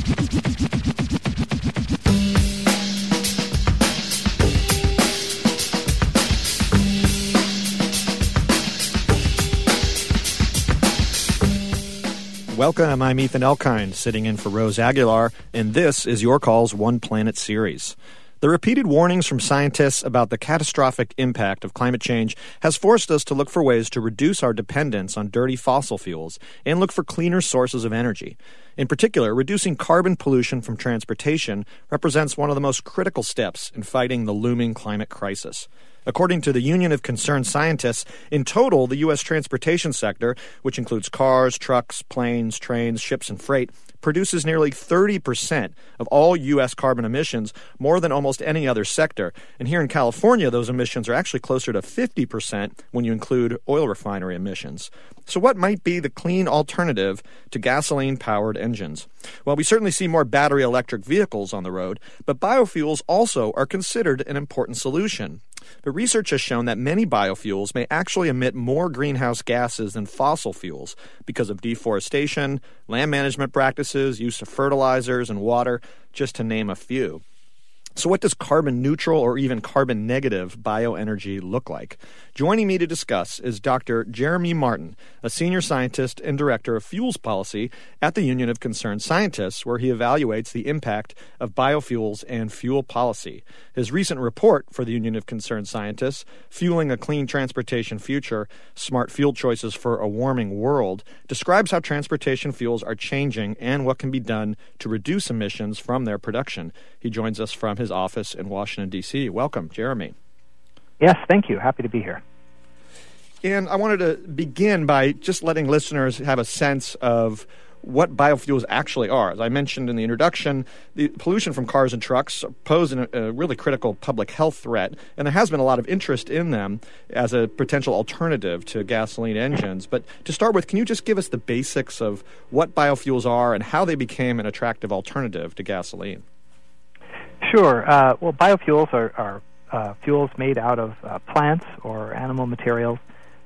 Welcome, I'm Ethan Elkind, sitting in for Rose Aguilar, and this is Your Call's One Planet series. The repeated warnings from scientists about the catastrophic impact of climate change has forced us to look for ways to reduce our dependence on dirty fossil fuels and look for cleaner sources of energy. In particular, reducing carbon pollution from transportation represents one of the most critical steps in fighting the looming climate crisis. According to the Union of Concerned Scientists, in total, the U.S. transportation sector, which includes cars, trucks, planes, trains, ships, and freight, produces nearly 30% of all U.S. carbon emissions, more than almost any other sector. And here in California, those emissions are actually closer to 50% when you include oil refinery emissions. So what might be the clean alternative to gasoline-powered engines? Well, we certainly see more battery electric vehicles on the road, but biofuels also are considered an important solution. But research has shown that many biofuels may actually emit more greenhouse gases than fossil fuels because of deforestation, land management practices, use of fertilizers and water, just to name a few. So what does carbon neutral or even carbon negative bioenergy look like? Joining me to discuss is Dr. Jeremy Martin, a senior scientist and director of fuels policy at the Union of Concerned Scientists, where he evaluates the impact of biofuels and fuel policy. His recent report for the Union of Concerned Scientists, Fueling a Clean Transportation Future, Smart Fuel Choices for a Warming World, describes how transportation fuels are changing and what can be done to reduce emissions from their production. He joins us from his office in Washington, D.C. Welcome, Jeremy. Yes, thank you. Happy to be here. And I wanted to begin by just letting listeners have a sense of what biofuels actually are. As I mentioned in the introduction, the pollution from cars and trucks pose a really critical public health threat, and there has been a lot of interest in them as a potential alternative to gasoline engines. But to start with, can you just give us the basics of what biofuels are and how they became an attractive alternative to gasoline? Sure. Well, biofuels are fuels made out of plants or animal materials.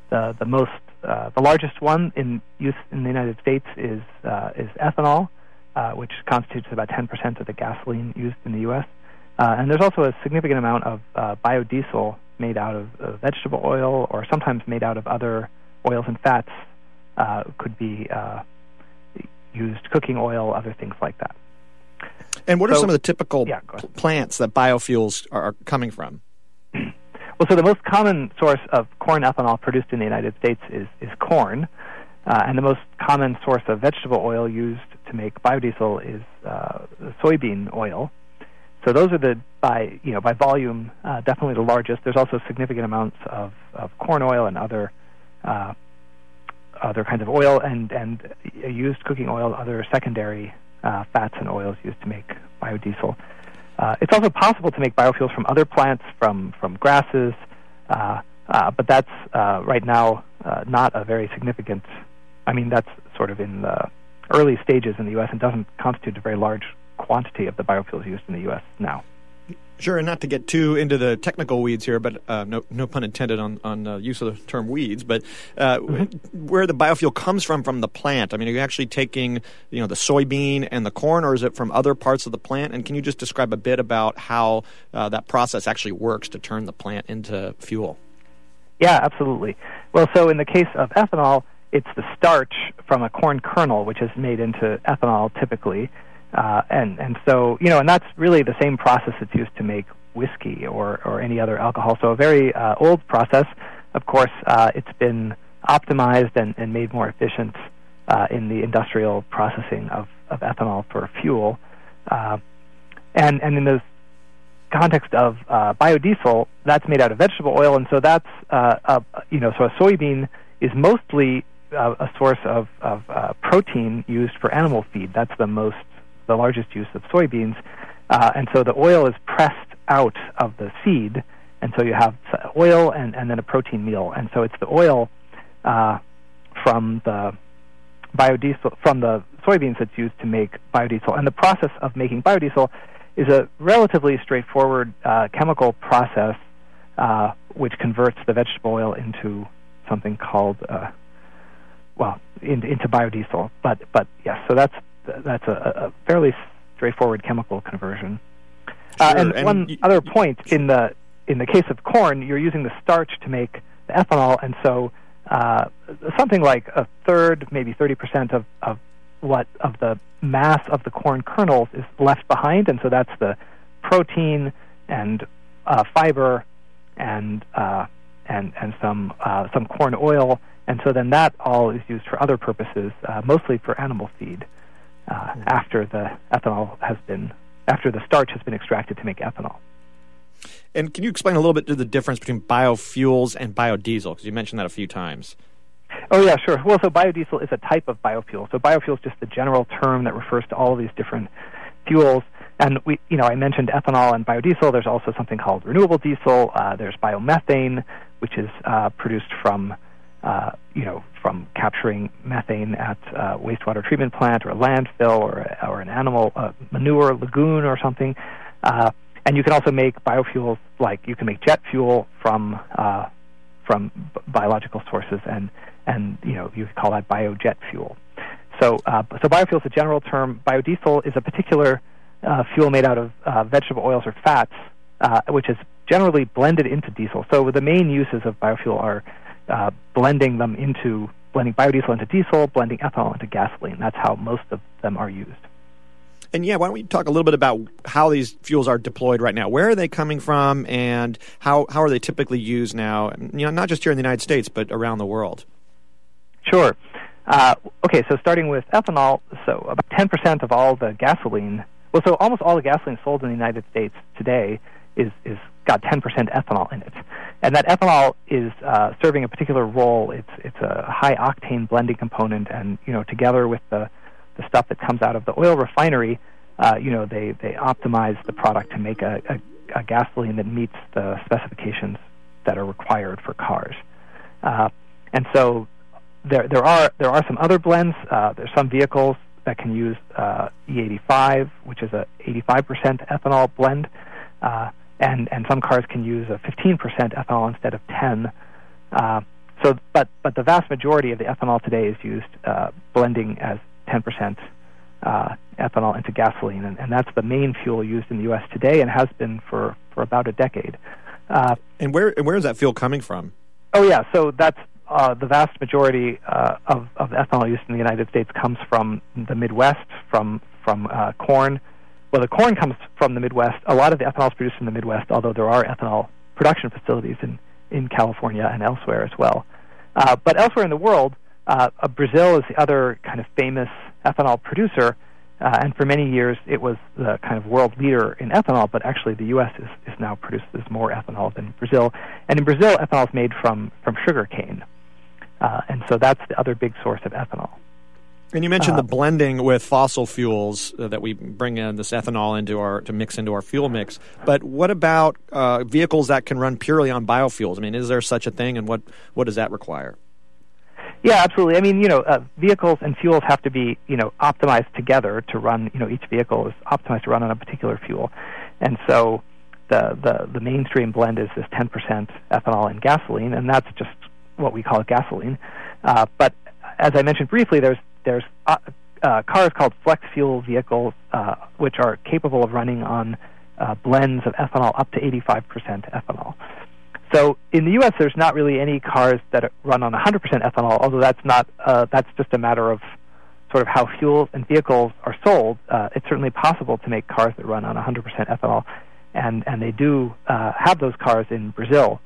The largest one in use in the United States is ethanol, which constitutes about 10% of the gasoline used in the U.S. And there's also a significant amount of biodiesel made out of vegetable oil, or sometimes made out of other oils and fats. Could be used cooking oil, other things like that. And what are some of the typical plants that biofuels are coming from? Well, so the most common source of corn ethanol produced in the United States is corn, and the most common source of vegetable oil used to make biodiesel is soybean oil. So those are by volume, definitely the largest. There's also significant amounts of corn oil and other kinds of oil and used cooking oil, other secondary fats and oils used to make biodiesel. It's also possible to make biofuels from other plants, from grasses, but that's right now not a very significant. I mean, that's sort of in the early stages in the U.S. and doesn't constitute a very large quantity of the biofuels used in the U.S. now. Sure, and not to get too into the technical weeds here, but no pun intended on use of the term weeds, but where the biofuel comes from the plant. I mean, are you actually taking the soybean and the corn, or is it from other parts of the plant? And can you just describe a bit about how that process actually works to turn the plant into fuel? Yeah, absolutely. Well, so in the case of ethanol, it's the starch from a corn kernel, which is made into ethanol typically. And so, and that's really the same process that's used to make whiskey or any other alcohol. So a very old process. Of course, it's been optimized and made more efficient in the industrial processing of ethanol for fuel. And in the context of biodiesel, that's made out of vegetable oil, and so that's so a soybean is mostly a source of protein used for animal feed. That's the largest use of soybeans, and so the oil is pressed out of the seed, and so you have oil and then a protein meal, and so it's the oil from the biodiesel from the soybeans that's used to make biodiesel. And the process of making biodiesel is a relatively straightforward chemical process which converts the vegetable oil into something called into biodiesel. But yes, so that's that's a fairly straightforward chemical conversion. Sure. And one other point, in the case of corn, you're using the starch to make the ethanol, and so something like a third, maybe 30% of the mass of the corn kernels is left behind, and so that's the protein and fiber and some corn oil, and so then that all is used for other purposes, mostly for animal feed. After the starch has been extracted to make ethanol. And can you explain a little bit the difference between biofuels and biodiesel? Because you mentioned that a few times. Oh, yeah, sure. Well, so biodiesel is a type of biofuel. So biofuel is just the general term that refers to all of these different fuels. And I mentioned ethanol and biodiesel. There's also something called renewable diesel. There's biomethane, which is produced from capturing methane at a wastewater treatment plant or a landfill or an animal manure lagoon or something. And you can also make biofuels, like you can make jet fuel from biological sources, and you could call that biojet fuel. So biofuel is a general term. Biodiesel is a particular fuel made out of vegetable oils or fats, which is generally blended into diesel. So the main uses of biofuel are blending biodiesel into diesel, blending ethanol into gasoline. That's how most of them are used. And why don't we talk a little bit about how these fuels are deployed right now? Where are they coming from, and how are they typically used now? Not just here in the United States, but around the world. Sure. Okay, so starting with ethanol, so about 10% of all the gasoline, so almost all the gasoline sold in the United States today is got 10% ethanol in it. And that ethanol is serving a particular role. It's a high octane blending component, and together with the stuff that comes out of the oil refinery, they optimize the product to make a gasoline that meets the specifications that are required for cars. And so there are some other blends. There's some vehicles that can use E85, which is a 85% ethanol blend, and some cars can use a 15% ethanol instead of 10. But the vast majority of the ethanol today is used blending as 10% ethanol into gasoline, and that's the main fuel used in the U.S. today, and has been for about a decade. And where is that fuel coming from? Oh yeah, so that's the vast majority of ethanol used in the United States comes from the Midwest, from corn. Well, the corn comes from the Midwest. A lot of the ethanol is produced in the Midwest, although there are ethanol production facilities in California and elsewhere as well. But elsewhere in the world, Brazil is the other kind of famous ethanol producer, and for many years it was the kind of world leader in ethanol, but actually the U.S. is now produces more ethanol than Brazil. And in Brazil, ethanol is made from sugar cane. And so that's the other big source of ethanol. And you mentioned the blending with fossil fuels that we bring in this ethanol to mix into our fuel mix. But what about vehicles that can run purely on biofuels? I mean, is there such a thing, and what does that require? Yeah, absolutely. I mean, vehicles and fuels have to be, optimized together to run. Each vehicle is optimized to run on a particular fuel, and so the mainstream blend is this 10% ethanol and gasoline, and that's just what we call gasoline. But as I mentioned briefly, there's cars called flex fuel vehicles, which are capable of running on blends of ethanol up to 85% ethanol. So in the U.S., there's not really any cars that run on 100% ethanol, although that's just a matter of sort of how fuels and vehicles are sold. It's certainly possible to make cars that run on 100% ethanol, and they do have those cars in Brazil.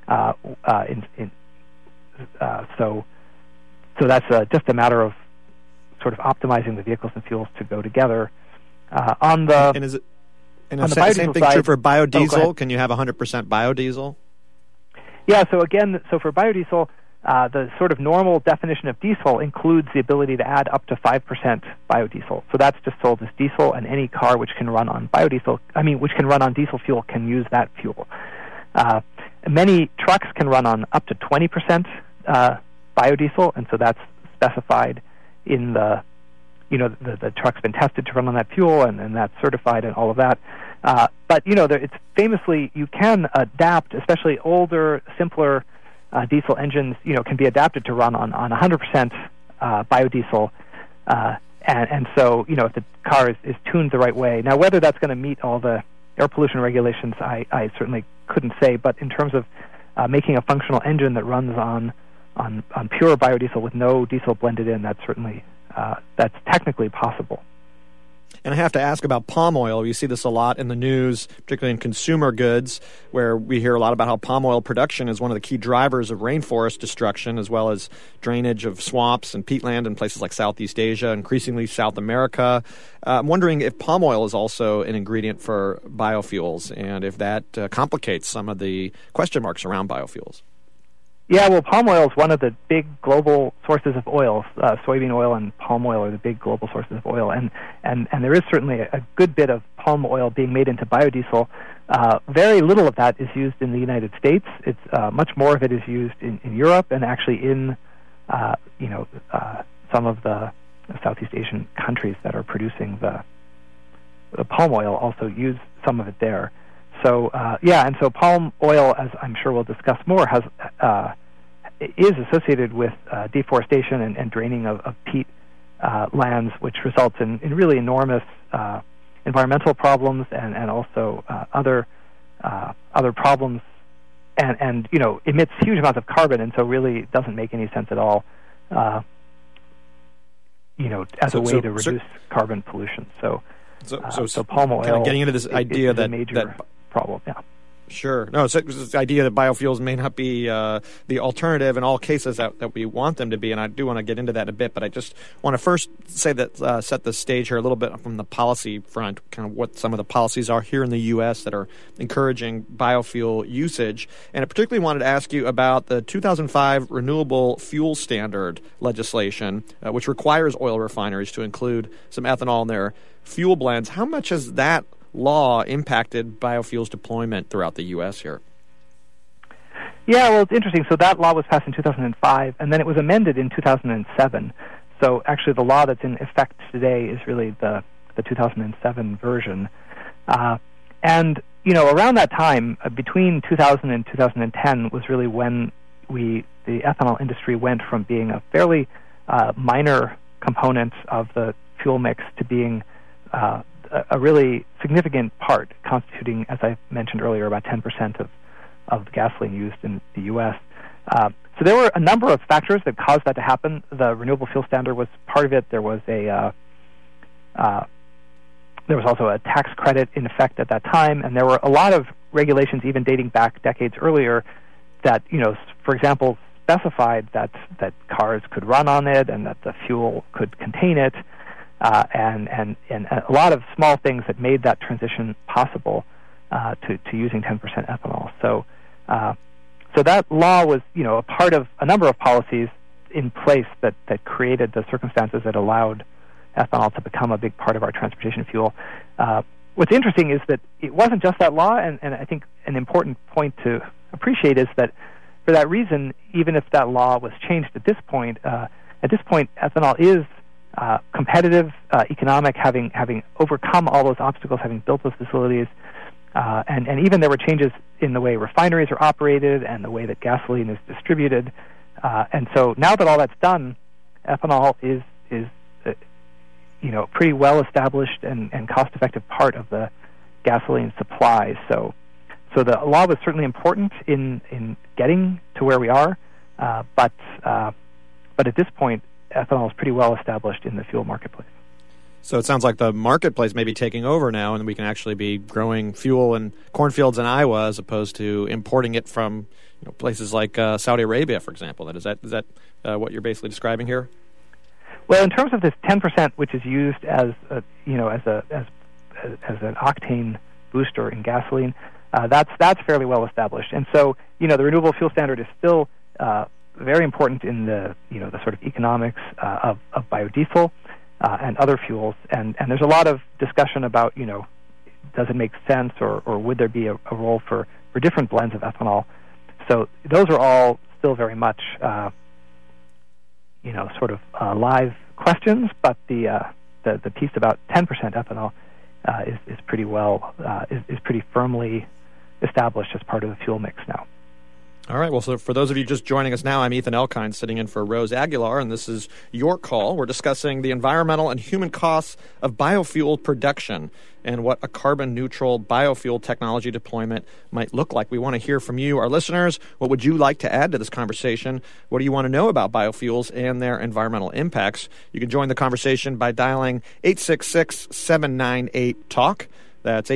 So that's just a matter of sort of optimizing the vehicles and fuels to go together. And is the same thing true for biodiesel? Can you have 100% biodiesel? Yeah, so for biodiesel, the sort of normal definition of diesel includes the ability to add up to 5% biodiesel. So that's just sold as diesel, and any car which can run on which can run on diesel fuel can use that fuel. Many trucks can run on up to 20% biodiesel, and so that's specified in the truck's been tested to run on that fuel, and that's certified and all of that. But it's famously, you can adapt, especially older, simpler diesel engines, can be adapted to run on 100% biodiesel, and so, if the car is tuned the right way. Now, whether that's going to meet all the air pollution regulations, I certainly couldn't say. But in terms of making a functional engine that runs on pure biodiesel with no diesel blended in, that's certainly that's technically possible. And I have to ask about palm oil. You see this a lot in the news, particularly in consumer goods, where we hear a lot about how palm oil production is one of the key drivers of rainforest destruction, as well as drainage of swamps and peatland in places like Southeast Asia, increasingly South America. I'm wondering if palm oil is also an ingredient for biofuels, and if that complicates some of the question marks around biofuels. Yeah, well, palm oil is one of the big global sources of oil. Soybean oil and palm oil are the big global sources of oil, and there is certainly a good bit of palm oil being made into biodiesel. Very little of that is used in the United States. It's much more of it is used in Europe, and actually in some of the Southeast Asian countries that are producing the palm oil also use some of it there. So and so palm oil, as I'm sure we'll discuss more, is associated with deforestation and draining of peat lands, which results in really enormous environmental problems and also other problems, and emits huge amounts of carbon, and so really doesn't make any sense at all, as a way to reduce carbon pollution. So palm oil, kind of getting into this idea is a major problem. Yeah. Sure. No, it's this idea that biofuels may not be the alternative in all cases that we want them to be, and I do want to get into that in a bit, but I just want to first say that set the stage here a little bit from the policy front, kind of what some of the policies are here in the U.S. that are encouraging biofuel usage. And I particularly wanted to ask you about the 2005 Renewable Fuel Standard legislation, which requires oil refineries to include some ethanol in their fuel blends. How much has that law impacted biofuels deployment throughout the U.S. here? Yeah, well, it's interesting. So that law was passed in 2005, and then it was amended in 2007. So actually the law that's in effect today is really the 2007 version. And, around that time, between 2000 and 2010 was really when the ethanol industry went from being a fairly minor component of the fuel mix to being a really significant part, constituting, as I mentioned earlier, about 10% of the gasoline used in the U.S. So there were a number of factors that caused that to happen. The Renewable Fuel Standard was part of it. There was also a tax credit in effect at that time, and there were a lot of regulations, even dating back decades earlier, that, for example, specified that cars could run on it and that the fuel could contain it. And a lot of small things that made that transition possible to using 10% ethanol. So that law was, a part of a number of policies in place that created the circumstances that allowed ethanol to become a big part of our transportation fuel. What's interesting is that it wasn't just that law, and I think an important point to appreciate is that for that reason, even if that law was changed at this point, ethanol is competitive, economic, having overcome all those obstacles, having built those facilities, and even there were changes in the way refineries are operated and the way that gasoline is distributed. And so now that all that's done, ethanol is pretty well established and cost-effective part of the gasoline supply. So the law was certainly important in getting to where we are, but at this point, ethanol is pretty well established in the fuel marketplace. So it sounds like the marketplace may be taking over now, and we can actually be growing fuel in cornfields in Iowa as opposed to importing it from places like Saudi Arabia, for example. Is that what you're basically describing here? Well, in terms of this 10%, which is used as an octane booster in gasoline, that's fairly well established. And so the Renewable Fuel Standard is still very important in the the sort of economics of biodiesel and other fuels, and there's a lot of discussion about does it make sense or would there be a role for different blends of ethanol. So those are all still very much live questions, but the piece about 10% ethanol is pretty well is pretty firmly established as part of the fuel mix now. All right. Well, so for those of you just joining us now, I'm Ethan Elkind, sitting in for Rose Aguilar, and this is Your Call. We're discussing the environmental and human costs of biofuel production and what a carbon-neutral biofuel technology deployment might look like. We want to hear from you, our listeners. What would you like to add to this conversation? What do you want to know about biofuels and their environmental impacts? You can join the conversation by dialing 866-798-TALK. That's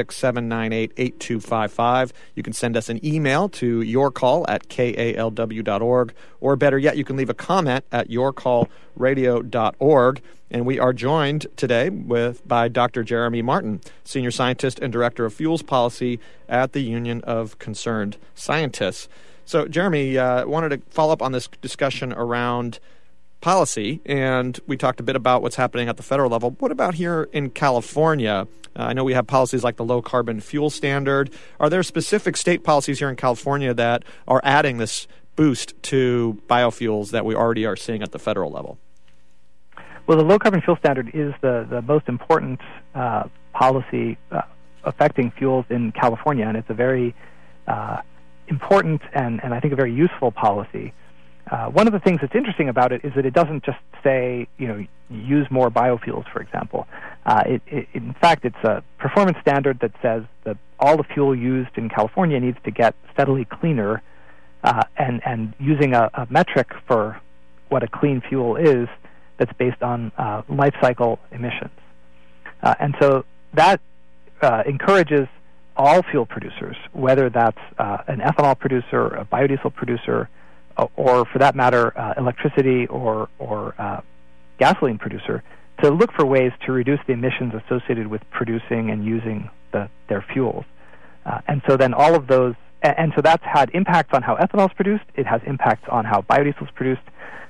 866-798-8255. You can send us an email to yourcall@kalw.org, or better yet, you can leave a comment at yourcallradio.org. And we are joined today by Dr. Jeremy Martin, Senior Scientist and Director of Fuels Policy at the Union of Concerned Scientists. So, Jeremy, wanted to follow up on this discussion around policy, and we talked a bit about what's happening at the federal level. What about here in California? I know we have policies like the Low Carbon Fuel Standard. Are there specific state policies here in California that are adding this boost to biofuels that we already are seeing at the federal level? Well, the Low Carbon Fuel Standard is the most important policy affecting fuels in California, and it's a very important and I think a very useful policy. One of the things that's interesting about it is that it doesn't just say, use more biofuels, for example. In fact, it's a performance standard that says that all the fuel used in California needs to get steadily cleaner, and using a metric for what a clean fuel is that's based on life cycle emissions. And so that encourages all fuel producers, whether that's an ethanol producer, a biodiesel producer, or for that matter, electricity or gasoline producer, to look for ways to reduce the emissions associated with producing and using their fuels. And so then all of those, and so that's had impacts on how ethanol is produced, it has impacts on how biodiesel is produced,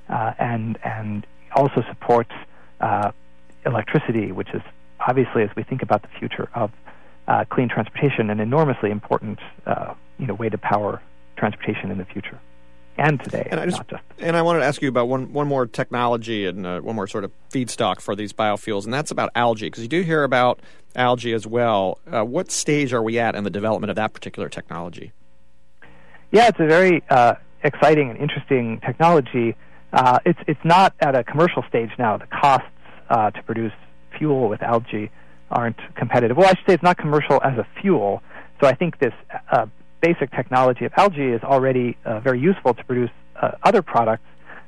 and also supports electricity, which is obviously, as we think about the future of clean transportation, an enormously important way to power transportation in the future. And today, and I wanted to ask you about one more technology and one more sort of feedstock for these biofuels, and that's about algae, because you do hear about algae as well. What stage are we at in the development of that particular technology? Yeah, it's a very exciting and interesting technology. It's not at a commercial stage now. The costs to produce fuel with algae aren't competitive. Well, I should say it's not commercial as a fuel. So I think this basic technology of algae is already very useful to produce other products,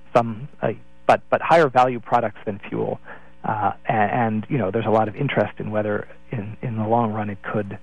but higher value products than fuel. And there's a lot of interest in whether in the long run it could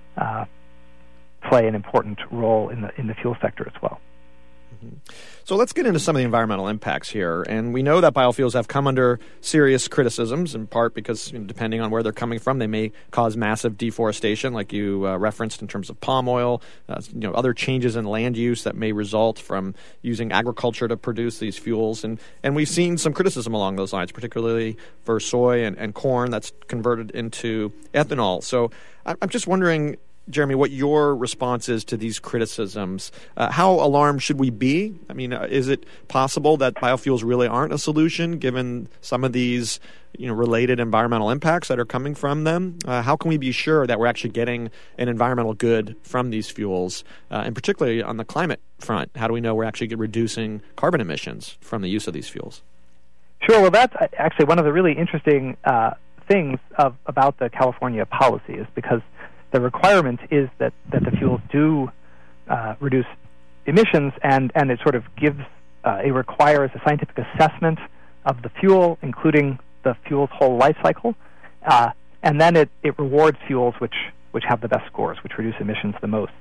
play an important role in the fuel sector as well. Mm-hmm. So let's get into some of the environmental impacts here. And we know that biofuels have come under serious criticisms, in part because depending on where they're coming from, they may cause massive deforestation, like you referenced in terms of palm oil, other changes in land use that may result from using agriculture to produce these fuels. And we've seen some criticism along those lines, particularly for soy and corn that's converted into ethanol. So I'm just wondering, Jeremy, what your response is to these criticisms. How alarmed should we be? I mean, is it possible that biofuels really aren't a solution given some of these related environmental impacts that are coming from them? How can we be sure that we're actually getting an environmental good from these fuels? And particularly on the climate front, how do we know we're actually reducing carbon emissions from the use of these fuels? Sure. Well, that's actually one of the really interesting things about the California policy, is because the requirement is that the fuels do reduce emissions, and it sort of gives, it requires a scientific assessment of the fuel, including the fuel's whole life cycle, and then it rewards fuels which have the best scores, which reduce emissions the most.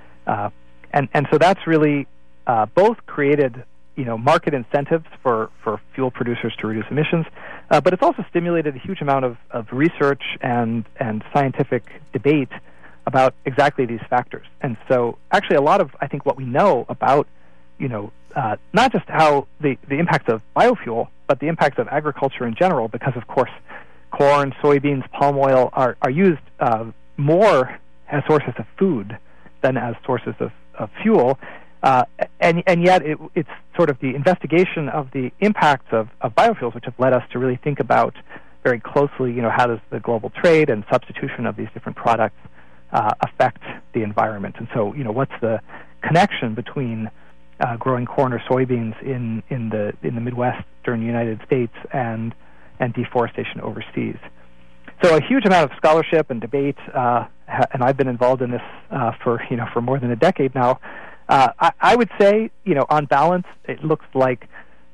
And so that's really both created market incentives for fuel producers to reduce emissions, but it's also stimulated a huge amount of research and scientific debate about exactly these factors. And so actually a lot of, I think, what we know about, not just how the impacts of biofuel, but the impacts of agriculture in general, because of course corn, soybeans, palm oil are used more as sources of food than as sources of fuel. And yet it's sort of the investigation of the impacts of biofuels which have led us to really think about very closely, how does the global trade and substitution of these different products affect the environment. And so, what's the connection between growing corn or soybeans in the Midwestern United States and deforestation overseas. So a huge amount of scholarship and debate, and I've been involved in this for more than a decade now. I would say, on balance, it looks like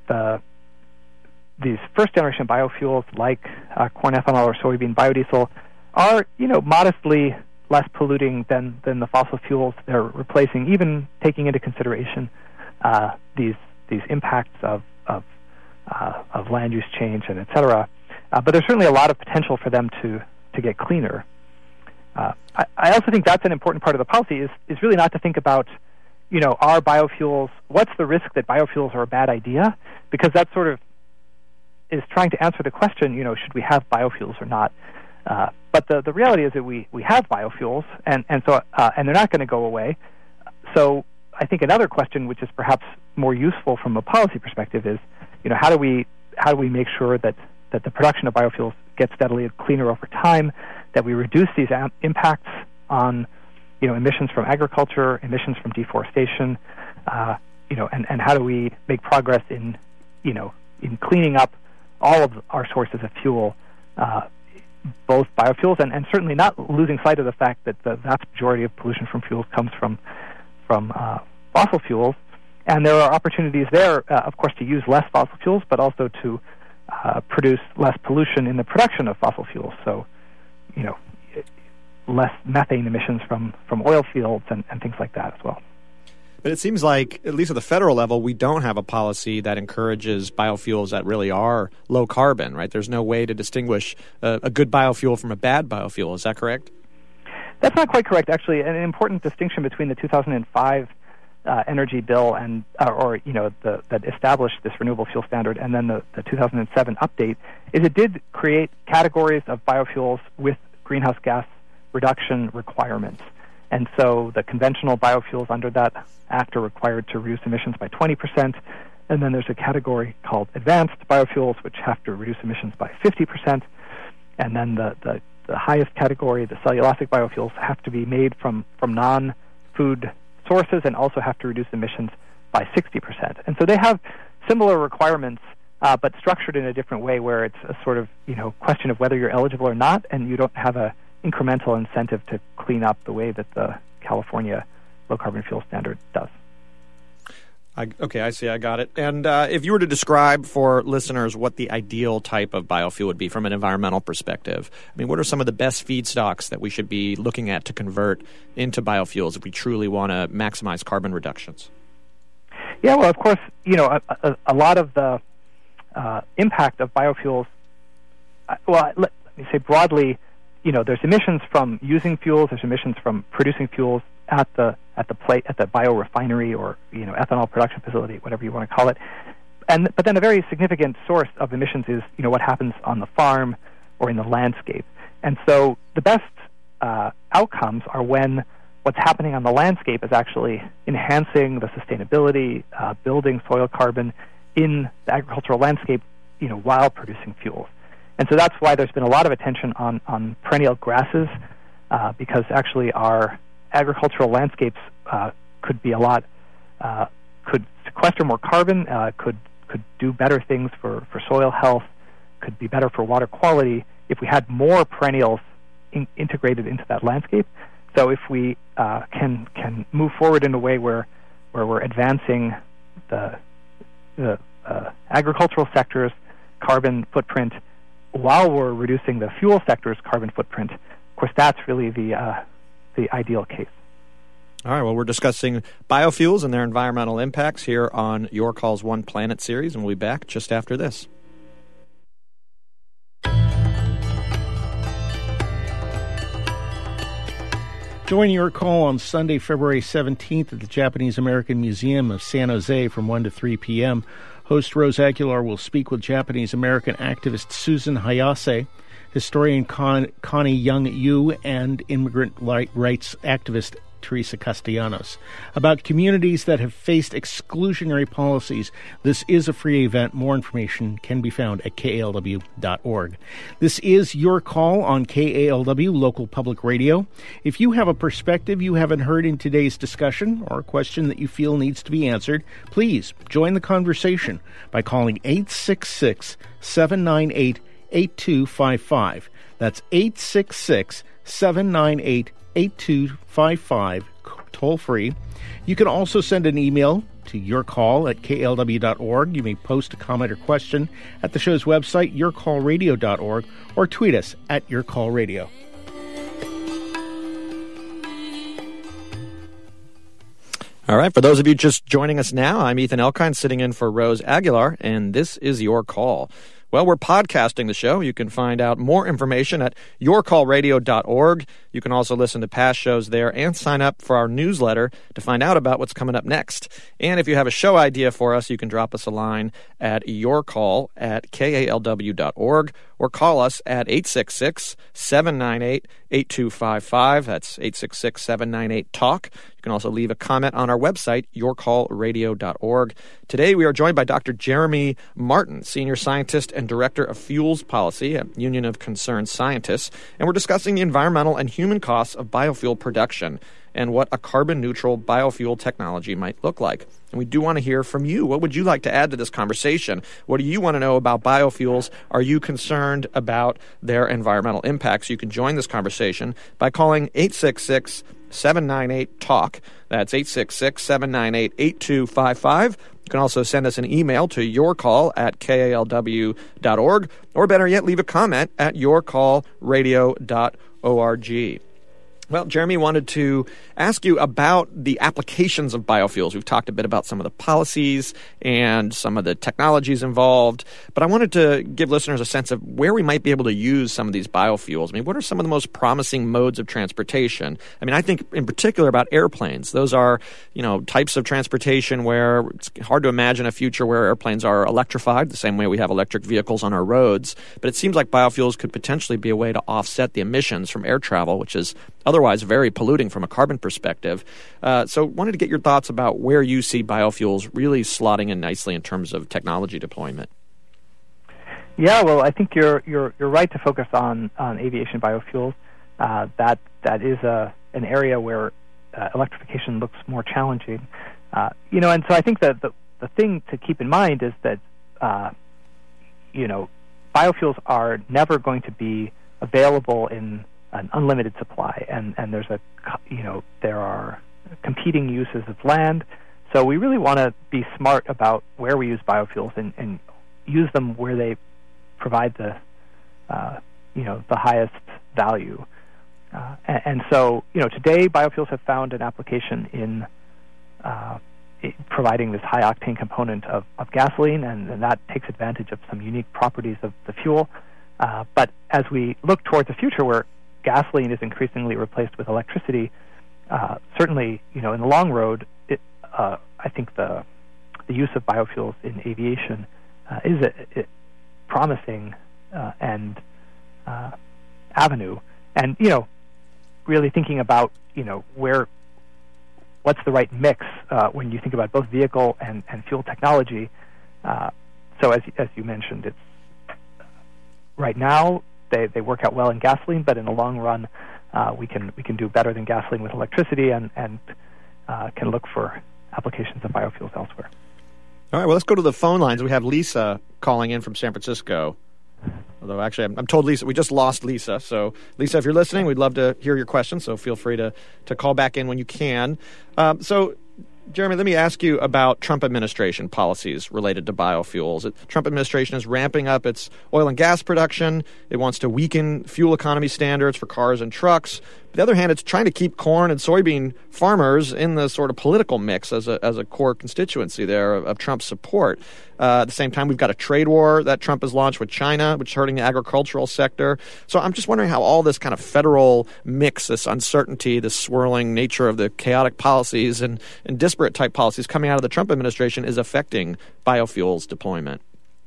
these first-generation biofuels, like corn ethanol or soybean biodiesel, are modestly less polluting than the fossil fuels they're replacing, even taking into consideration these impacts of land use change and et cetera. But there's certainly a lot of potential for them to get cleaner. I also think that's an important part of the policy is really not to think about, are biofuels, what's the risk that biofuels are a bad idea? Because that sort of is trying to answer the question, should we have biofuels or not? But the reality is that we have biofuels, and so they're not going to go away. So I think another question, which is perhaps more useful from a policy perspective, is how do we make sure that the production of biofuels gets steadily cleaner over time, that we reduce these impacts on emissions from agriculture, emissions from deforestation, and how do we make progress in cleaning up all of our sources of fuel, both biofuels and certainly not losing sight of the fact that the vast majority of pollution from fuels comes from fossil fuels, and there are opportunities there, of course, to use less fossil fuels, but also to produce less pollution in the production of fossil fuels. So, less methane emissions from oil fields and things like that as well. But it seems like, at least at the federal level, we don't have a policy that encourages biofuels that really are low carbon, right? There's no way to distinguish a good biofuel from a bad biofuel. Is that correct? That's not quite correct, actually. An important distinction between the 2005 energy bill and that established this renewable fuel standard and then the 2007 update is it did create categories of biofuels with greenhouse gas reduction requirements. And so the conventional biofuels under that act are required to reduce emissions by 20%. And then there's a category called advanced biofuels, which have to reduce emissions by 50%. And then the highest category, the cellulosic biofuels, have to be made from non-food sources and also have to reduce emissions by 60%. And so they have similar requirements, but structured in a different way where it's a sort of question of whether you're eligible or not, and you don't have a incremental incentive to clean up the way that the California low-carbon fuel standard does. Okay, I see. I got it. And if you were to describe for listeners what the ideal type of biofuel would be from an environmental perspective, what are some of the best feedstocks that we should be looking at to convert into biofuels if we truly want to maximize carbon reductions? Yeah, well, of course, a lot of the impact of biofuels, let me say broadly, there's emissions from using fuels, there's emissions from producing fuels at the biorefinery or ethanol production facility, whatever you want to call it. But then a very significant source of emissions is what happens on the farm or in the landscape. And so the best outcomes are when what's happening on the landscape is actually enhancing the sustainability, building soil carbon in the agricultural landscape, while producing fuels. And so that's why there's been a lot of attention on perennial grasses, because actually our agricultural landscapes could be could sequester more carbon, could do better things for soil health, could be better for water quality if we had more perennials integrated into that landscape. So if we can move forward in a way where we're advancing the agricultural sector's carbon footprint while we're reducing the fuel sector's carbon footprint, of course, that's really the ideal case. All right, well, we're discussing biofuels and their environmental impacts here on Your Calls One Planet series, and we'll be back just after this. Join Your Call on Sunday, February 17th at the Japanese-American Museum of San Jose from 1 to 3 p.m. Host Rose Aguilar will speak with Japanese-American activist Susan Hayase, historian Connie Young-Yu, and immigrant rights activist Teresa Castellanos, about communities that have faced exclusionary policies. This is a free event. More information can be found at KALW.org. This is Your Call on KALW, local public radio. If you have a perspective you haven't heard in today's discussion or a question that you feel needs to be answered, please join the conversation by calling 866-798-8255. That's 866-798-8255, toll free. You can also send an email to yourcall@klw.org. You may post a comment or question at the show's website, yourcallradio.org, or tweet us at yourcallradio. All right, for those of you just joining us now, I'm Ethan Elkind, sitting in for Rose Aguilar, and this is Your Call. Well, we're podcasting the show. You can find out more information at yourcallradio.org. You can also listen to past shows there and sign up for our newsletter to find out about what's coming up next. And if you have a show idea for us, you can drop us a line at yourcall@kalw.org or call us at 866-798-8255. That's 866-798-TALK. You can also leave a comment on our website, yourcallradio.org. Today we are joined by Dr. Jeremy Martin, Senior Scientist and Director of Fuels Policy at Union of Concerned Scientists, and we're discussing the environmental and human costs of biofuel production and what a carbon-neutral biofuel technology might look like. And we do want to hear from you. What would you like to add to this conversation? What do you want to know about biofuels? Are you concerned about their environmental impacts? You can join this conversation by calling 866-798-TALK. That's 866-798-8255. You can also send us an email to yourcall@kalw.org, or better yet, leave a comment at yourcallradio.org. Well, Jeremy wanted to ask you about the applications of biofuels. We've talked a bit about some of the policies and some of the technologies involved, but I wanted to give listeners a sense of where we might be able to use some of these biofuels. I mean, what are some of the most promising modes of transportation? I mean, I think in particular about airplanes. Those are, types of transportation where it's hard to imagine a future where airplanes are electrified, the same way we have electric vehicles on our roads. But it seems like biofuels could potentially be a way to offset the emissions from air travel, which is otherwise very polluting from a carbon perspective. So wanted to get your thoughts about where you see biofuels really slotting in nicely in terms of technology deployment. Yeah, well, I think you're right to focus on aviation biofuels. That is an area where electrification looks more challenging. And so I think that the thing to keep in mind is that biofuels are never going to be available in an unlimited supply, and there are competing uses of land. So we really want to be smart about where we use biofuels and use them where they provide the highest value. And so today biofuels have found an application in providing this high octane component of gasoline, and that takes advantage of some unique properties of the fuel. But as we look towards the future where gasoline is increasingly replaced with electricity, certainly, in the long road, I think the use of biofuels in aviation is a promising avenue. And, really thinking about, what's the right mix when you think about both vehicle and fuel technology. So as you mentioned, it's right now, They work out well in gasoline, but in the long run, we can do better than gasoline with electricity, and can look for applications of biofuels elsewhere. All right, well, let's go to the phone lines. We have Lisa calling in from San Francisco. Although, actually, I'm told Lisa, we just lost Lisa. So, Lisa, if you're listening, we'd love to hear your question, so feel free to call back in when you can. Jeremy, let me ask you about Trump administration policies related to biofuels. The Trump administration is ramping up its oil and gas production. It wants to weaken fuel economy standards for cars and trucks. On the other hand, it's trying to keep corn and soybean farmers in the sort of political mix as a core constituency there of Trump's support. At the same time, we've got a trade war that Trump has launched with China, which is hurting the agricultural sector. So I'm just wondering how all this kind of federal mix, this uncertainty, this swirling nature of the chaotic policies and disparate type policies coming out of the Trump administration is affecting biofuels deployment.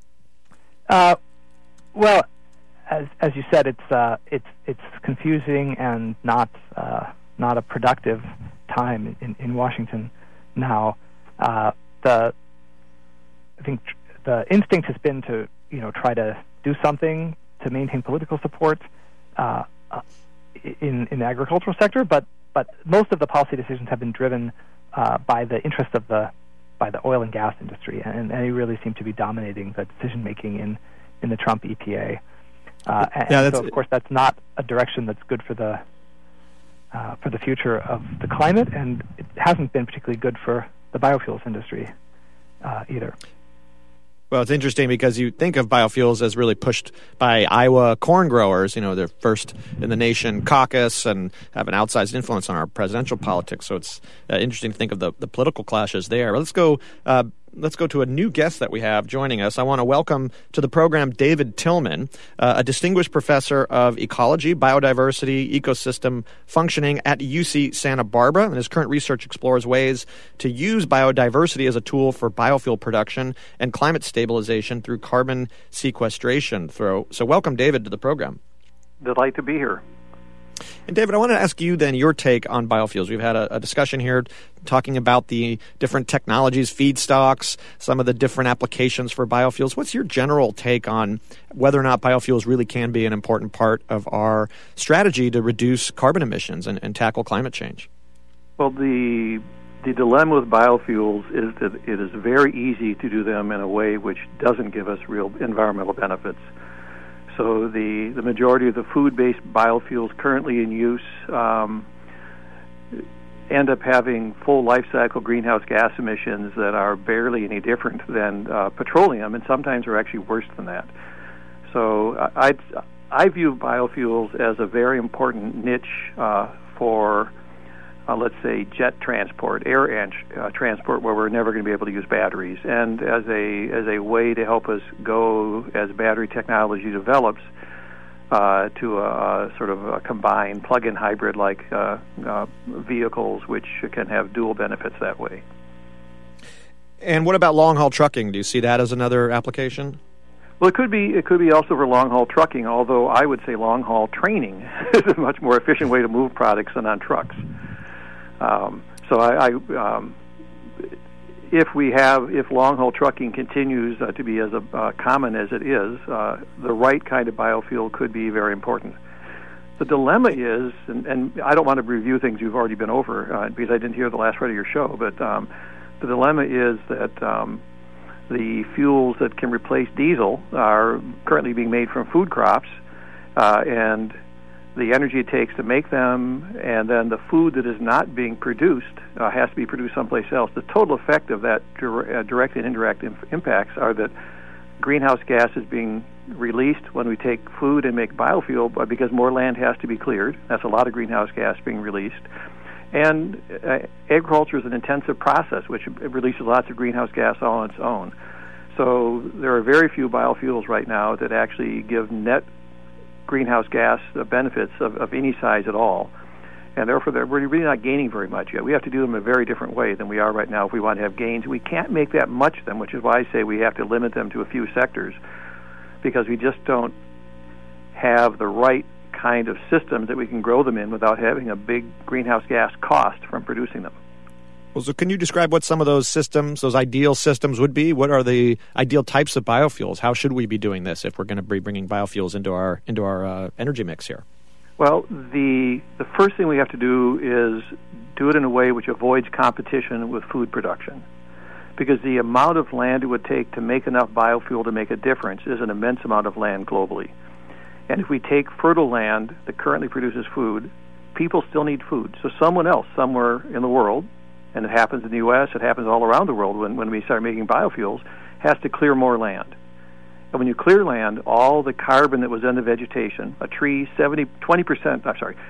Well, as you said, it's confusing and not a productive time in Washington now. I think the instinct has been to try to do something to maintain political support in the agricultural sector, but most of the policy decisions have been driven by the interests of the oil and gas industry, and they really seem to be dominating the decision making in the Trump EPA. So of course that's not a direction that's good for the future of the climate, and it hasn't been particularly good for the biofuels industry either. Well, it's interesting because you think of biofuels as really pushed by Iowa corn growers. They're first in the nation caucus and have an outsized influence on our presidential politics. So it's interesting to think of the political clashes there. Let's go to a new guest that we have joining us. I want to welcome to the program David Tillman, a distinguished professor of ecology, biodiversity, ecosystem functioning at UC Santa Barbara. And his current research explores ways to use biodiversity as a tool for biofuel production and climate stabilization through carbon sequestration. So welcome, David, to the program. Delighted to be here. And David, I want to ask you then your take on biofuels. We've had a discussion here talking about the different technologies, feedstocks, some of the different applications for biofuels. What's your general take on whether or not biofuels really can be an important part of our strategy to reduce carbon emissions and tackle climate change? Well, the dilemma with biofuels is that it is very easy to do them in a way which doesn't give us real environmental benefits. So the majority of the food-based biofuels currently in use end up having full life cycle greenhouse gas emissions that are barely any different than petroleum, and sometimes are actually worse than that. So I view biofuels as a very important niche for let's say jet transport, air transport, where we're never going to be able to use batteries, and as a way to help us go as battery technology develops to a sort of a combined plug-in hybrid like vehicles, which can have dual benefits that way. And what about long-haul trucking? Do you see that as another application? Well, it could be also for long-haul trucking, although I would say long-haul training is a much more efficient way to move products than on trucks. If long-haul trucking continues to be as common as it is, the right kind of biofuel could be very important. The dilemma is, and I don't want to review things you've already been over because I didn't hear the last part of your show, but the dilemma is that the fuels that can replace diesel are currently being made from food crops, and the energy it takes to make them, and then the food that is not being produced has to be produced someplace else. The total effect of that direct and indirect impacts are that greenhouse gas is being released when we take food and make biofuel because more land has to be cleared. That's a lot of greenhouse gas being released. And agriculture is an intensive process which releases lots of greenhouse gas all on its own. So there are very few biofuels right now that actually give net greenhouse gas benefits of any size at all, and therefore we're really not gaining very much yet. We have to do them in a very different way than we are right now if we want to have gains. We can't make that much of them, which is why I say we have to limit them to a few sectors, because we just don't have the right kind of systems that we can grow them in without having a big greenhouse gas cost from producing them. Well, so can you describe what some of those systems, those ideal systems would be? What are the ideal types of biofuels? How should we be doing this if we're going to be bringing biofuels into our energy mix here? Well, the first thing we have to do is do it in a way which avoids competition with food production, because the amount of land it would take to make enough biofuel to make a difference is an immense amount of land globally. And if we take fertile land that currently produces food, people still need food. So someone else somewhere in the world, and it happens in the U.S., it happens all around the world when we start making biofuels, has to clear more land. And when you clear land, all the carbon that was in the vegetation, a tree, 40%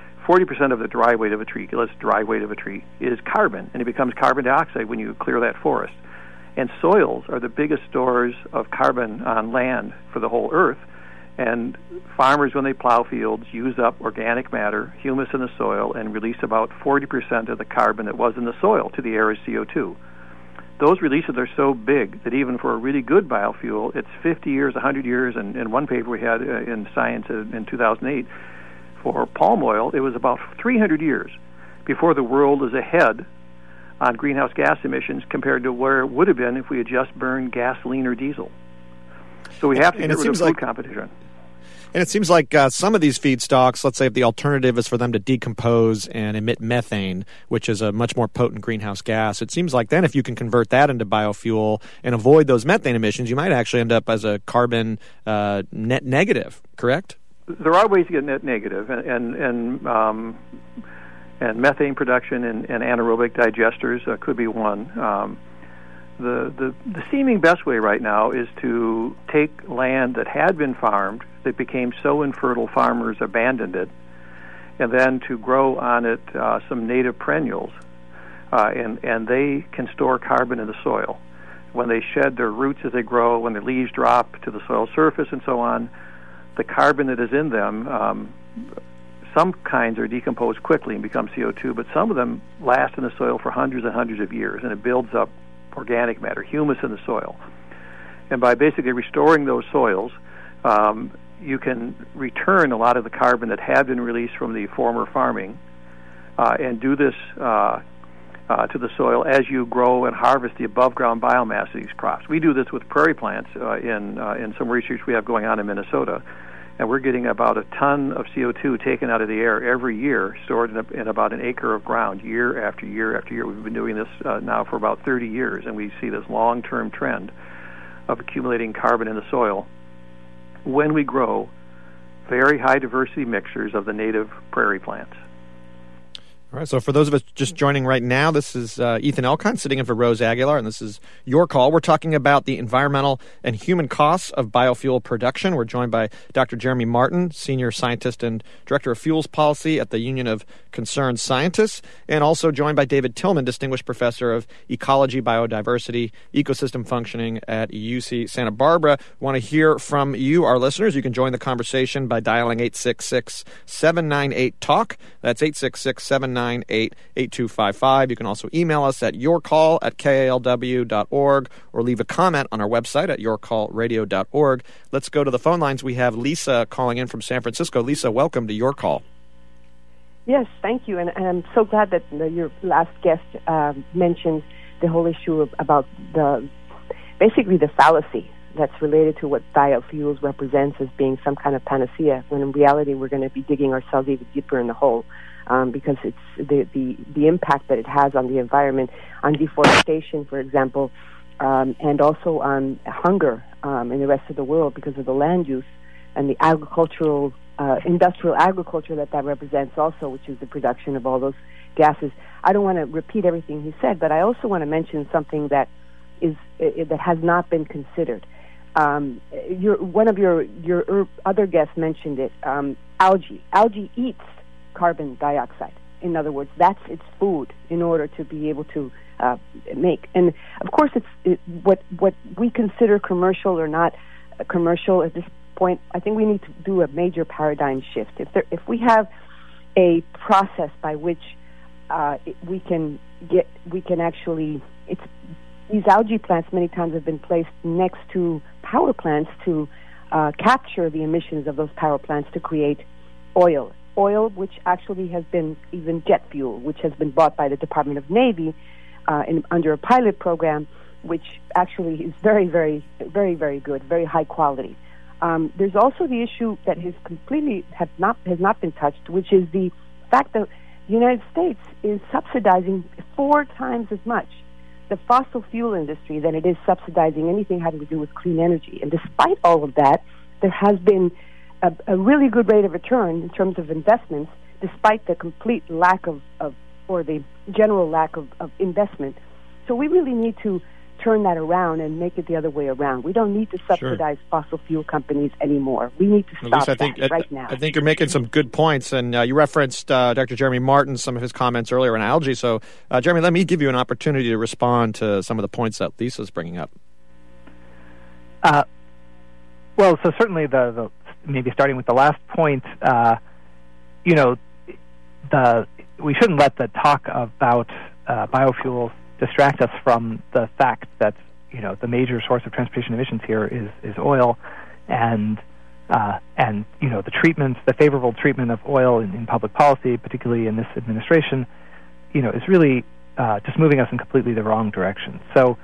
of the dry weight of a tree, let's dry weight of a tree, is carbon, and it becomes carbon dioxide when you clear that forest. And soils are the biggest stores of carbon on land for the whole earth. And farmers, when they plow fields, use up organic matter, humus in the soil, and release about 40% of the carbon that was in the soil to the air as CO2. Those releases are so big that even for a really good biofuel, it's 50 years, 100 years, and in one paper we had in Science in 2008, for palm oil, it was about 300 years before the world is ahead on greenhouse gas emissions compared to where it would have been if we had just burned gasoline or diesel. So we have to get rid of food competition. And it seems like some of these feedstocks, let's say if the alternative is for them to decompose and emit methane, which is a much more potent greenhouse gas, it seems like then if you can convert that into biofuel and avoid those methane emissions, you might actually end up as a carbon net negative, correct? There are ways to get net negative, and methane production and anaerobic digesters could be one. The seeming best way right now is to take land that had been farmed, that became so infertile farmers abandoned it, and then to grow on it some native perennials, and they can store carbon in the soil. When they shed their roots as they grow, when their leaves drop to the soil surface and so on, the carbon that is in them, some kinds are decomposed quickly and become CO2, but some of them last in the soil for hundreds and hundreds of years, and it builds up organic matter, humus in the soil. And by basically restoring those soils, you can return a lot of the carbon that had been released from the former farming and do this to the soil as you grow and harvest the above-ground biomass of these crops. We do this with prairie plants in some research we have going on in Minnesota, and we're getting about a ton of CO2 taken out of the air every year, stored in about an acre of ground year after year after year. We've been doing this now for about 30 years, and we see this long-term trend of accumulating carbon in the soil when we grow very high diversity mixtures of the native prairie plants. All right, so for those of us just joining right now, this is Ethan Elkind sitting in for Rose Aguilar, and this is Your Call. We're talking about the environmental and human costs of biofuel production. We're joined by Dr. Jeremy Martin, Senior Scientist and Director of Fuels Policy at the Union of Concerned Scientists, and also joined by David Tillman, Distinguished Professor of Ecology, Biodiversity, Ecosystem Functioning at UC Santa Barbara. We want to hear from you, our listeners. You can join the conversation by dialing 866-798-TALK. That's 866-798-8255. You can also email us at yourcall@kalw.org or leave a comment on our website at yourcallradio.org. Let's go to the phone lines. We have Lisa calling in from San Francisco. Lisa, welcome to Your Call. Yes, thank you. And I'm so glad that your last guest mentioned the whole issue about basically the fallacy that's related to what biofuels represents as being some kind of panacea, when in reality we're going to be digging ourselves even deeper in the hole. Because it's the impact that it has on the environment, on deforestation, for example, and also on hunger in the rest of the world because of the land use and the industrial agriculture that represents also, which is the production of all those gases. I don't want to repeat everything he said, but I also want to mention something that has not been considered. One of your other guests mentioned it. Algae. Algae eats carbon dioxide. In other words, that's its food in order to be able to make. And of course, what we consider commercial or not commercial at this point. I think we need to do a major paradigm shift. If we have a process by which we can actually, these algae plants many times have been placed next to power plants to capture the emissions of those power plants to create oil, which actually has been even jet fuel, which has been bought by the Department of Navy under a pilot program, which actually is very, very, very, very good, very high quality. There's also the issue that has not been touched, which is the fact that the United States is subsidizing 4 times as much the fossil fuel industry than it is subsidizing anything having to do with clean energy. And despite all of that, there has been a really good rate of return in terms of investments, despite the complete lack or the general lack of investment. So we really need to turn that around and make it the other way around. We don't need to subsidize fossil fuel companies anymore. We need to stop that right now. I think you're making some good points, and you referenced Dr. Jeremy Martin, some of his comments earlier on algae. So, Jeremy, let me give you an opportunity to respond to some of the points that Lisa's bringing up. Well, so certainly the maybe starting with the last point, we shouldn't let the talk about biofuels distract us from the fact that the major source of transportation emissions here is oil, and the favorable treatment of oil in public policy, particularly in this administration, is really just moving us in completely the wrong direction. So,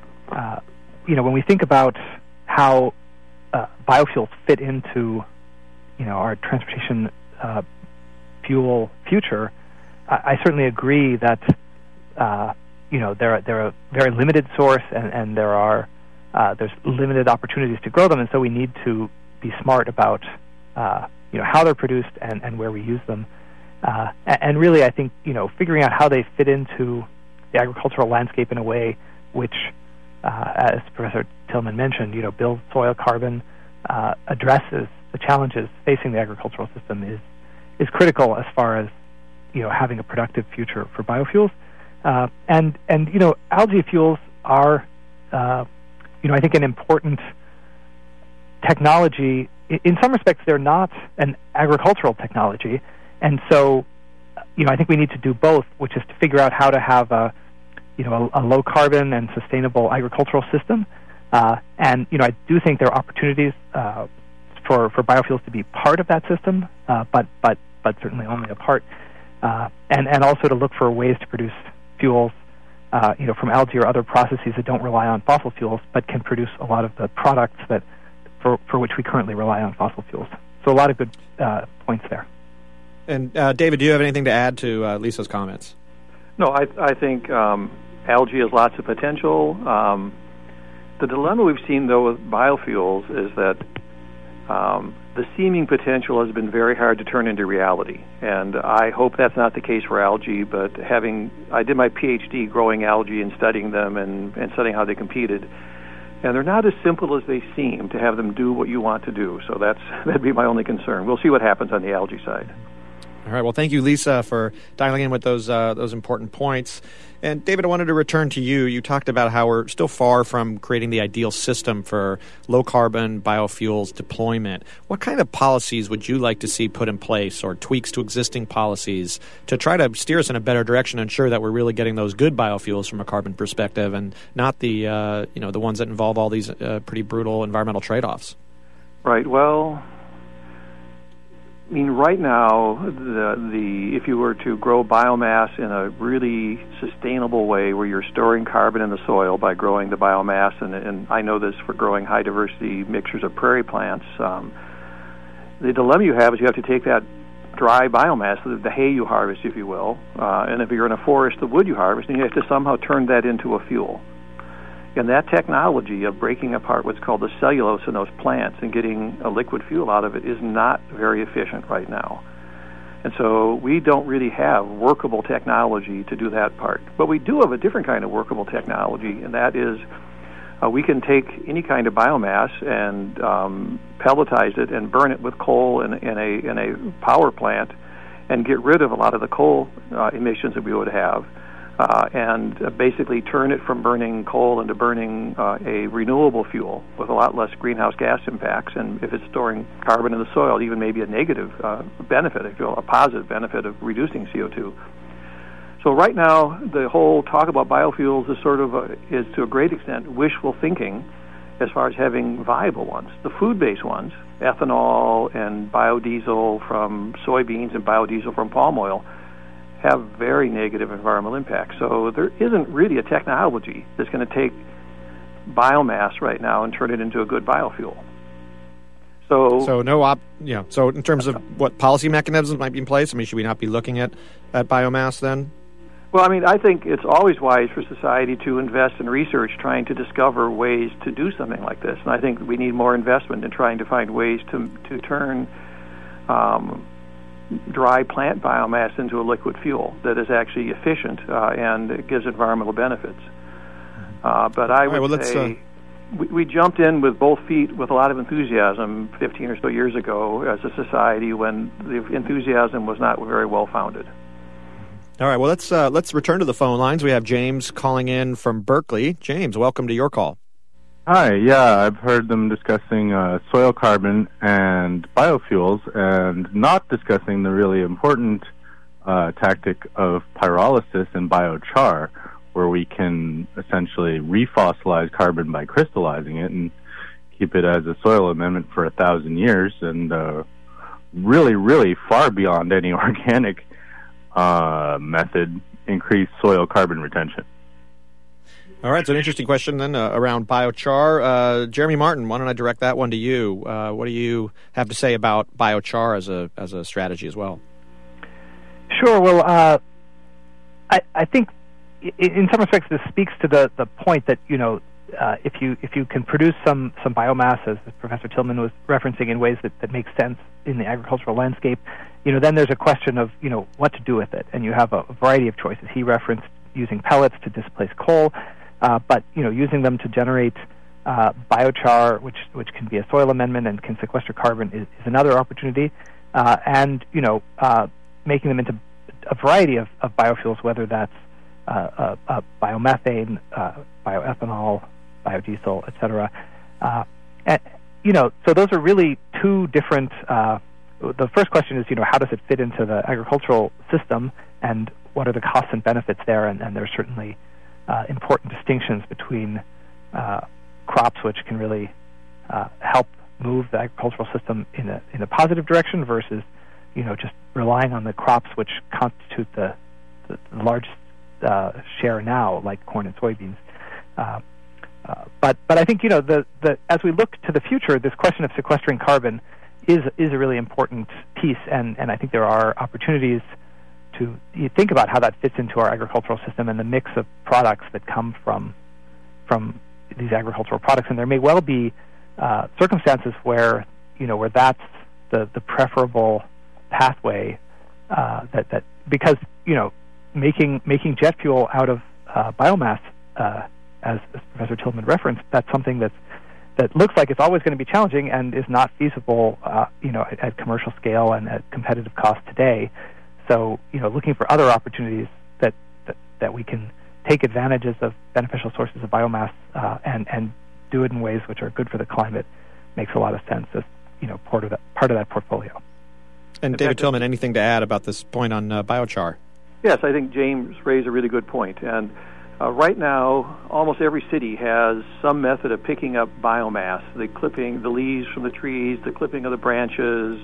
when we think about how biofuels fit into, our transportation fuel future, I certainly agree that, they're a very limited source, and there's limited opportunities to grow them, and so we need to be smart about, how they're produced and where we use them. And really, I think, figuring out how they fit into the agricultural landscape in a way which, as Professor Tillman mentioned, builds soil carbon, addresses the challenges facing the agricultural system is critical as far as, having a productive future for biofuels. And algae fuels are, I think, an important technology. In some respects, they're not an agricultural technology. And so, I think we need to do both, which is to figure out how to have a low carbon and sustainable agricultural system. And I do think there are opportunities for biofuels to be part of that system, but certainly only a part. And also to look for ways to produce fuels, from algae or other processes that don't rely on fossil fuels, but can produce a lot of the products that for which we currently rely on fossil fuels. So a lot of good points there. And David, do you have anything to add to Lisa's comments? No, I think algae has lots of potential. The dilemma we've seen, though, with biofuels is that the seeming potential has been very hard to turn into reality. And I hope that's not the case for algae, but I did my PhD growing algae and studying them and studying how they competed. And they're not as simple as they seem to have them do what you want to do. So that'd be my only concern. We'll see what happens on the algae side. All right. Well, thank you, Lisa, for dialing in with those important points. And David, I wanted to return to you. You talked about how we're still far from creating the ideal system for low-carbon biofuels deployment. What kind of policies would you like to see put in place, or tweaks to existing policies, to try to steer us in a better direction and ensure that we're really getting those good biofuels from a carbon perspective, and not the the ones that involve all these pretty brutal environmental trade-offs? Right. Well, I mean, right now, if you were to grow biomass in a really sustainable way, where you're storing carbon in the soil by growing the biomass, and I know this for growing high diversity mixtures of prairie plants, the dilemma you have is you have to take that dry biomass, the hay you harvest, if you will, and if you're in a forest, the wood you harvest, and you have to somehow turn that into a fuel. And that technology of breaking apart what's called the cellulose in those plants and getting a liquid fuel out of it is not very efficient right now. And so we don't really have workable technology to do that part. But we do have a different kind of workable technology, and that is we can take any kind of biomass and pelletize it and burn it with coal in a power plant and get rid of a lot of the coal emissions that we would have. And basically turn it from burning coal into burning a renewable fuel with a lot less greenhouse gas impacts. And if it's storing carbon in the soil, even maybe a negative benefit, if you will, a positive benefit of reducing CO2. So right now, the whole talk about biofuels is to a great extent wishful thinking as far as having viable ones. The food-based ones, ethanol and biodiesel from soybeans and biodiesel from palm oil, have very negative environmental impacts. So there isn't really a technology that's going to take biomass right now and turn it into a good biofuel. So in terms of what policy mechanisms might be in place, I mean, should we not be looking at biomass then? Well, I mean, I think it's always wise for society to invest in research trying to discover ways to do something like this. And I think we need more investment in trying to find ways to turn dry plant biomass into a liquid fuel that is actually efficient and it gives environmental benefits. But I would say we jumped in with both feet with a lot of enthusiasm 15 or so years ago as a society when the enthusiasm was not very well founded. All right, well, let's return to the phone lines. We have James calling in from Berkeley. James, welcome to your call. Hi, yeah, I've heard them discussing soil carbon and biofuels and not discussing the really important tactic of pyrolysis and biochar, where we can essentially refossilize carbon by crystallizing it and keep it as a soil amendment for 1,000 years, and really, really far beyond any organic method increase soil carbon retention. All right, so an interesting question then around biochar. Jeremy Martin, why don't I direct that one to you? What do you have to say about biochar as a strategy as well? Sure. Well, I think in some respects this speaks to the point that if you can produce some biomass, as Professor Tillman was referencing, in ways that make sense in the agricultural landscape, then there's a question of what to do with it, and you have a variety of choices. He referenced using pellets to displace coal, but using them to generate biochar, which can be a soil amendment and can sequester carbon, is another opportunity, and making them into a variety of biofuels, whether that's biomethane, bioethanol, biodiesel, etc. So those are really two different. The first question is, how does it fit into the agricultural system, and what are the costs and benefits there? And there's certainly important distinctions between crops which can really help move the agricultural system in a positive direction versus, just relying on the crops which constitute the largest share now, like corn and soybeans. But I think as we look to the future, this question of sequestering carbon is a really important piece, and I think there are opportunities to think about how that fits into our agricultural system and the mix of products that come from these agricultural products. And there may well be circumstances where that's the preferable pathway, that because making jet fuel out of biomass, as Professor Tillman referenced, that's something that looks like it's always going to be challenging and is not feasible, at commercial scale and at competitive cost today. So, looking for other opportunities that we can take advantages of beneficial sources of biomass and do it in ways which are good for the climate makes a lot of sense as part of that portfolio. And David Tillman, anything to add about this point on biochar? Yes, I think James raised a really good point. And right now, almost every city has some method of picking up biomass, the clipping, the leaves from the trees, the clipping of the branches,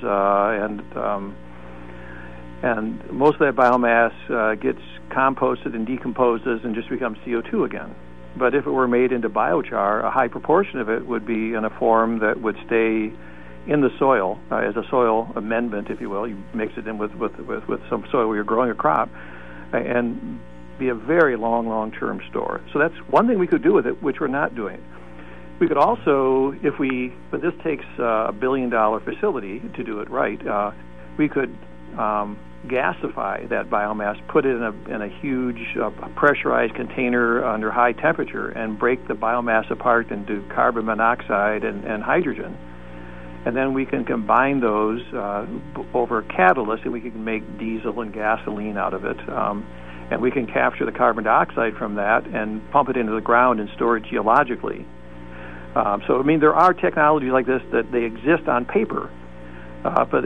and most of that biomass gets composted and decomposes and just becomes CO2 again. But if it were made into biochar, a high proportion of it would be in a form that would stay in the soil as a soil amendment, if you will. You mix it in with some soil where you're growing a crop, and be a very long-term store. So that's one thing we could do with it, which we're not doing. We could also, but this takes $1 billion facility to do it right. We could gasify that biomass, put it in a huge pressurized container under high temperature, and break the biomass apart into carbon monoxide and hydrogen. And then we can combine those over a catalyst, and we can make diesel and gasoline out of it. And we can capture the carbon dioxide from that and pump it into the ground and store it geologically. So, there are technologies like this that they exist on paper, but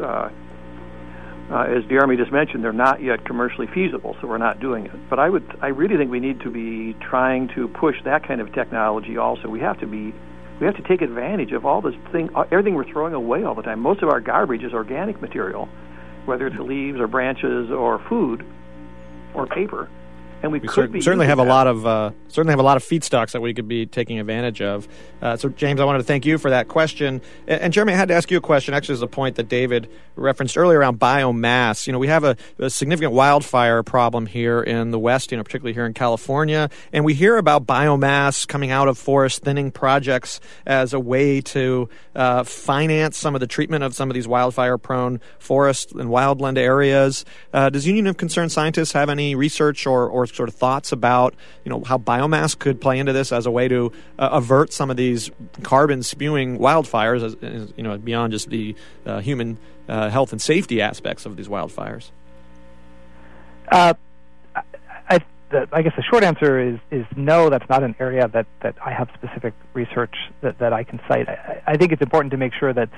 as Jeremy just mentioned, they're not yet commercially feasible, so we're not doing it. But I really think we need to be trying to push that kind of technology also. We have to take advantage of all this everything we're throwing away all the time. Most of our garbage is organic material, whether it's leaves or branches or food or paper, and we certainly have a lot of feedstocks that we could be taking advantage of. So, James, I wanted to thank you for that question. And Jeremy, I had to ask you a question. Actually, is a point that David referenced earlier around biomass. We have a significant wildfire problem here in the West, particularly here in California, and we hear about biomass coming out of forest thinning projects as a way to finance some of the treatment of some of these wildfire-prone forests and wildland areas. Does Union of Concerned Scientists have any research or sort of thoughts about how biomass could play into this as a way to avert some of these carbon spewing wildfires, as beyond just the human health and safety aspects of these wildfires? I guess the short answer is no. That's not an area that I have specific research that I can cite. I think it's important to make sure that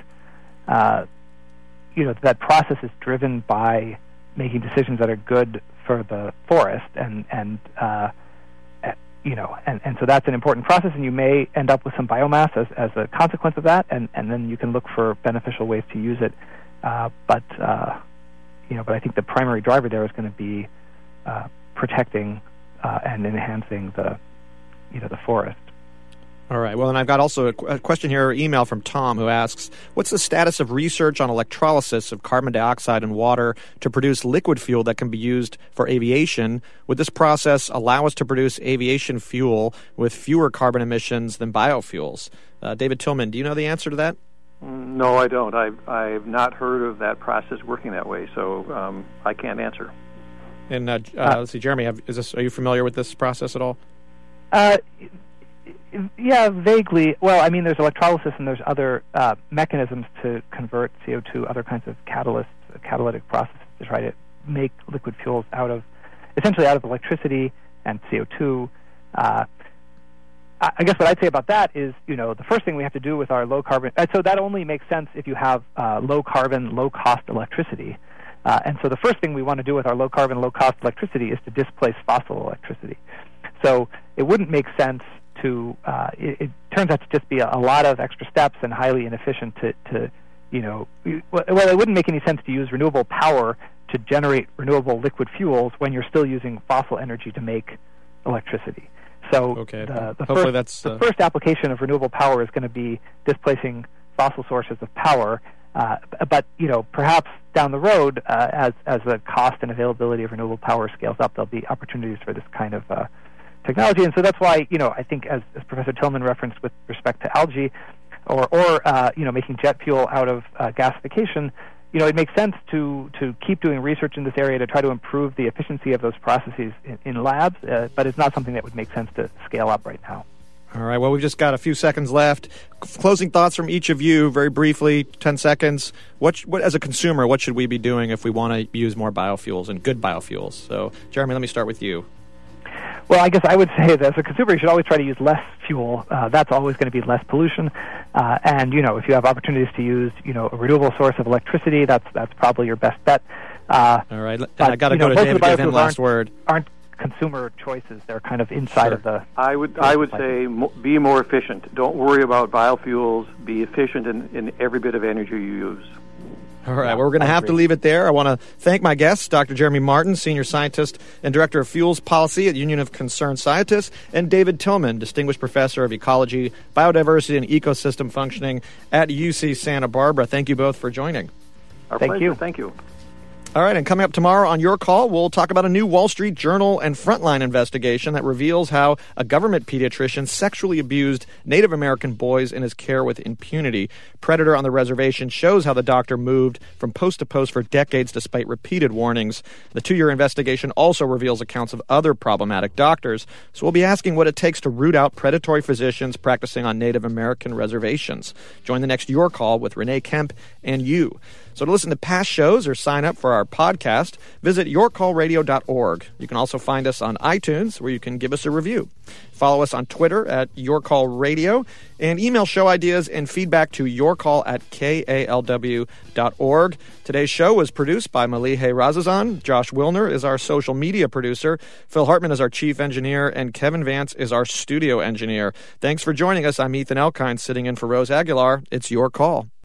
that process is driven by making decisions that are good for the forest, and so that's an important process, and you may end up with some biomass as a consequence of that, and then you can look for beneficial ways to use it. But I think the primary driver there is going to be protecting and enhancing the forest. All right. Well, and I've got also a question here, email from Tom, who asks, what's the status of research on electrolysis of carbon dioxide and water to produce liquid fuel that can be used for aviation? Would this process allow us to produce aviation fuel with fewer carbon emissions than biofuels? David Tillman, do you know the answer to that? No, I don't. I've not heard of that process working that way, so I can't answer. And let's see, Jeremy, are you familiar with this process at all? Yeah, vaguely. Well, I mean, there's electrolysis and there's other mechanisms to convert CO2, other kinds of catalytic processes to try to make liquid fuels essentially out of electricity and CO2. I guess what I'd say about that is, the first thing we have to do with our low carbon, so that only makes sense if you have low carbon, low cost electricity. And so the first thing we want to do with our low carbon, low cost electricity is to displace fossil electricity. So it wouldn't make sense it turns out to just be a lot of extra steps and highly inefficient it wouldn't make any sense to use renewable power to generate renewable liquid fuels when you're still using fossil energy to make electricity. So okay. the first application of renewable power is going to be displacing fossil sources of power, but perhaps down the road, as the cost and availability of renewable power scales up, there'll be opportunities for this kind of technology. And so that's why, I think as Professor Tillman referenced with respect to algae or making jet fuel out of gasification, it makes sense to keep doing research in this area to try to improve the efficiency of those processes in labs, but it's not something that would make sense to scale up right now. All right, well, we've just got a few seconds left. Closing thoughts from each of you, very briefly, 10 seconds. What as a consumer, what should we be doing if we want to use more biofuels and good biofuels? So, Jeremy, let me start with you. Well, I guess I would say that as a consumer, you should always try to use less fuel. That's always going to be less pollution. And, if you have opportunities to use, a renewable source of electricity, that's probably your best bet. All right. I got to go to David to give him last word. Aren't consumer choices. They're kind of inside of the... I would say be more efficient. Don't worry about biofuels. Be efficient in every bit of energy you use. All right, well, we're going to have to leave it there. I want to thank my guests, Dr. Jeremy Martin, Senior Scientist and Director of Fuels Policy at Union of Concerned Scientists, and David Tillman, Distinguished Professor of Ecology, Biodiversity, and Ecosystem Functioning at UC Santa Barbara. Thank you both for joining. Our pleasure. Thank you. All right, and coming up tomorrow on Your Call, we'll talk about a new Wall Street Journal and Frontline investigation that reveals how a government pediatrician sexually abused Native American boys in his care with impunity. Predator on the Reservation shows how the doctor moved from post to post for decades despite repeated warnings. The 2-year investigation also reveals accounts of other problematic doctors. So we'll be asking what it takes to root out predatory physicians practicing on Native American reservations. Join the next Your Call with Renee Kemp and you. So to listen to past shows or sign up for our podcast, visit yourcallradio.org. You can also find us on iTunes, where you can give us a review. Follow us on Twitter at YourCallRadio, and email show ideas and feedback to yourcall@kalw.org. Today's show was produced by Malihe Razazan. Josh Wilner is our social media producer. Phil Hartman is our chief engineer, and Kevin Vance is our studio engineer. Thanks for joining us. I'm Ethan Elkind, sitting in for Rose Aguilar. It's Your Call.